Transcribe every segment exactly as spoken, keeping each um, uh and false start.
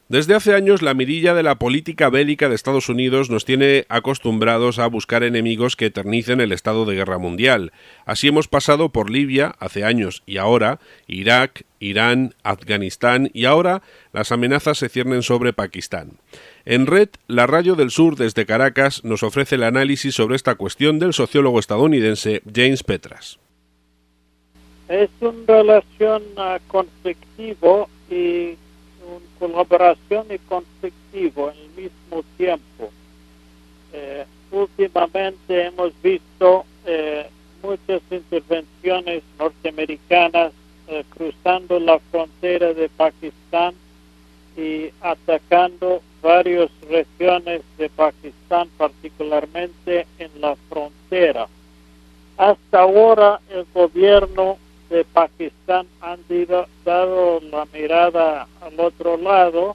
Desde hace años, la mirilla de la política bélica de Estados Unidos nos tiene acostumbrados a buscar enemigos que eternicen el estado de guerra mundial. Así hemos pasado por Libia hace años y ahora, Irak, Irán, Afganistán y ahora las amenazas se ciernen sobre Pakistán. En Red, la Radio del Sur desde Caracas nos ofrece el análisis sobre esta cuestión del sociólogo estadounidense James Petras. Es una relación uh, conflictivo y colaboración y conflictivo en el mismo tiempo. Eh, últimamente hemos visto eh, muchas intervenciones norteamericanas eh, cruzando la frontera de Pakistán y atacando varias regiones de Pakistán, particularmente en la frontera. Hasta ahora el gobierno de Pakistán han dado la mirada al otro lado,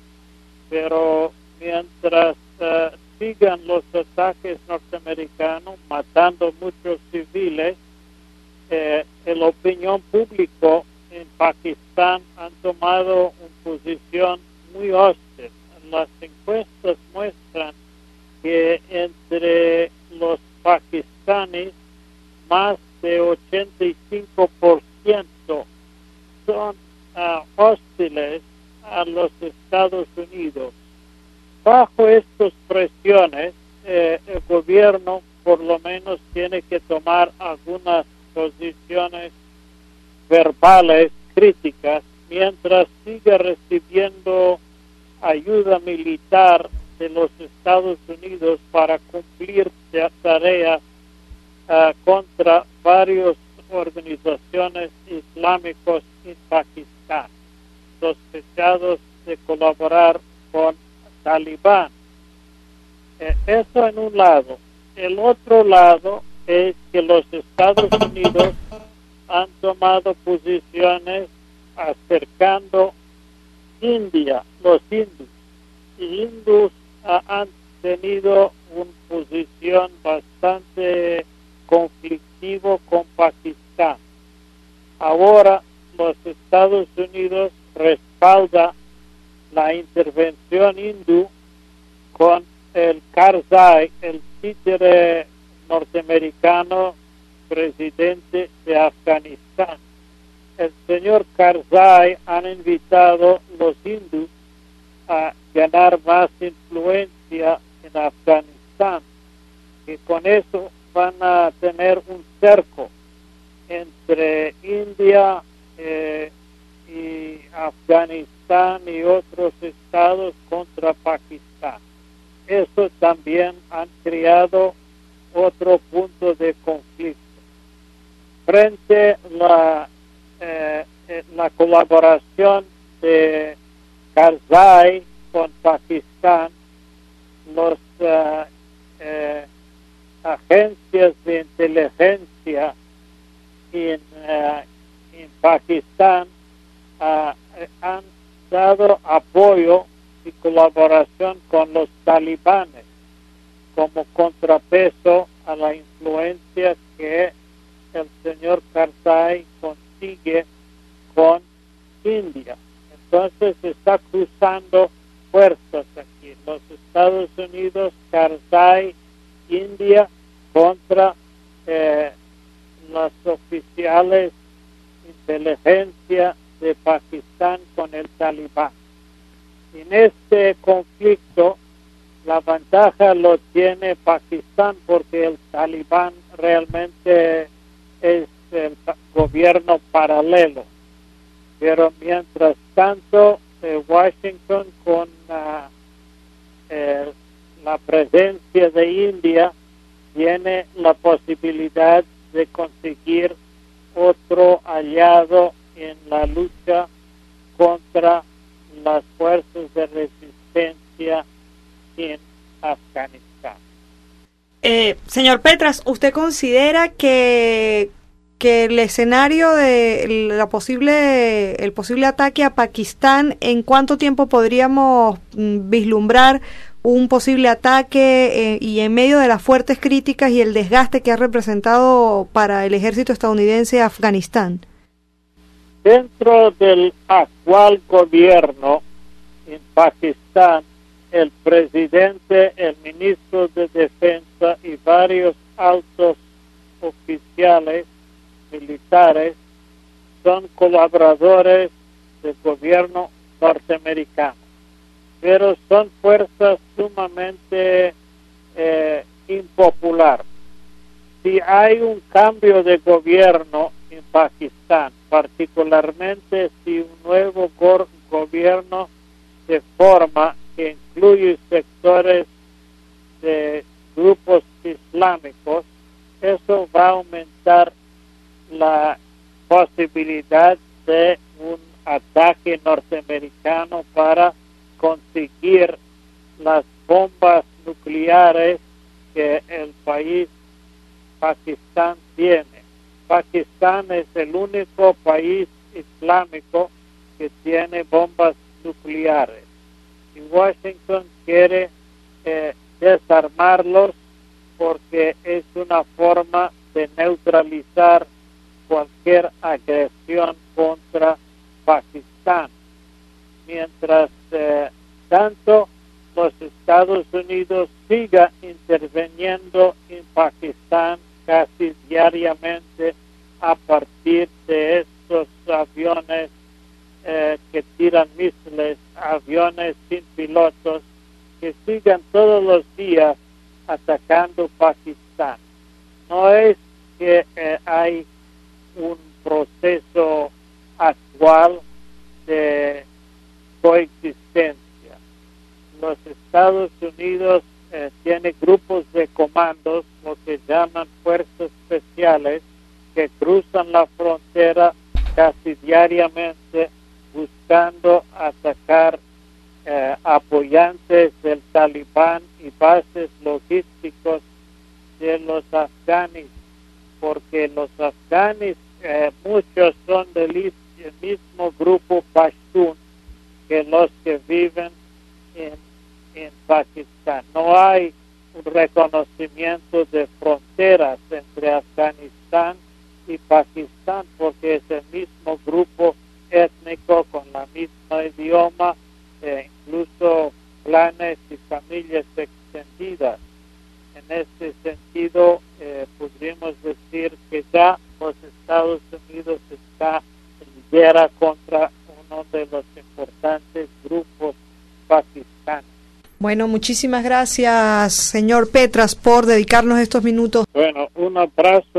pero mientras uh, sigan los ataques norteamericanos matando muchos civiles, eh, la opinión pública en Pakistán han tomado una posición muy hostil. Las encuestas muestran que entre los pakistaníes más de ochenta y cinco por ciento son uh, hostiles a los Estados Unidos. Bajo estas presiones, eh, el gobierno por lo menos tiene que tomar algunas posiciones verbales críticas mientras siga recibiendo ayuda militar de los Estados Unidos para cumplir tareas uh, contra varios organizaciones islámicas en Pakistán, sospechados de colaborar con Talibán. Eh, eso en un lado. El otro lado es que los Estados Unidos han tomado posiciones acercando India, los hindús. Y hindús uh, han tenido una posición bastante conflictiva con Pakistán. Ahora los Estados Unidos respaldan la intervención hindú con el Karzai, el títere norteamericano presidente de Afganistán. El señor Karzai han invitado los hindús a ganar más influencia en Afganistán, y con eso van a tener un cerco entre India eh, y Afganistán y otros estados contra Pakistán. Eso también han creado otro punto de conflicto. Frente a la, eh, la colaboración de Karzai con Pakistán, los uh, eh, agencias de inteligencia en, uh, en Pakistán uh, han dado apoyo y colaboración con los talibanes como contrapeso a la influencia que el señor Karzai consigue con India. Entonces se está cruzando fuerzas aquí. Los Estados Unidos, Karzai, India contra eh, las oficiales de inteligencia de Pakistán con el Talibán. En este conflicto la ventaja lo tiene Pakistán porque el Talibán realmente es el gobierno paralelo. Pero mientras tanto, eh, Washington con uh, eh, la presencia de India tiene la posibilidad de conseguir otro aliado en la lucha contra las fuerzas de resistencia en Afganistán. Eh, señor Petras, ¿usted considera que que el escenario de la posible el posible ataque a Pakistán, en cuánto tiempo podríamos mm, vislumbrar un posible ataque eh, y en medio de las fuertes críticas y el desgaste que ha representado para el ejército estadounidense Afganistán? Dentro del actual gobierno en Pakistán, el presidente, el ministro de Defensa y varios altos oficiales militares son colaboradores del gobierno norteamericano, pero son fuerzas sumamente eh, impopulares. Si hay un cambio de gobierno en Pakistán, particularmente si un nuevo go- gobierno se forma que incluye sectores de grupos islámicos, eso va a aumentar la posibilidad de un ataque norteamericano para conseguir las bombas nucleares que el país Pakistán tiene. Pakistán es el único país islámico que tiene bombas nucleares y Washington quiere eh, desarmarlos porque es una forma de neutralizar cualquier agresión contra Pakistán. Mientras eh, tanto los Estados Unidos siga interviniendo en Pakistán casi diariamente a partir de estos aviones eh, que tiran misiles, aviones sin pilotos, que sigan todos los días atacando Pakistán. No es que eh, hay un proceso actual de coexistencia. Los Estados Unidos eh, tienen grupos de comandos, lo que llaman fuerzas especiales, que cruzan la frontera casi diariamente buscando atacar eh, apoyantes del Talibán y bases logísticos de los afganis, porque los afganis, eh, muchos son del mismo grupo Pashtun que los que viven en, en Pakistán. No hay un reconocimiento de fronteras entre Afganistán y Pakistán porque es el mismo grupo étnico con la misma idioma, eh, incluso clanes y familias extendidas. En este sentido, eh, podríamos decir que ya los Estados Unidos está en guerra contra uno de los importantes grupos pakistaníes. Bueno, muchísimas gracias, señor Petras, por dedicarnos estos minutos. Bueno, un abrazo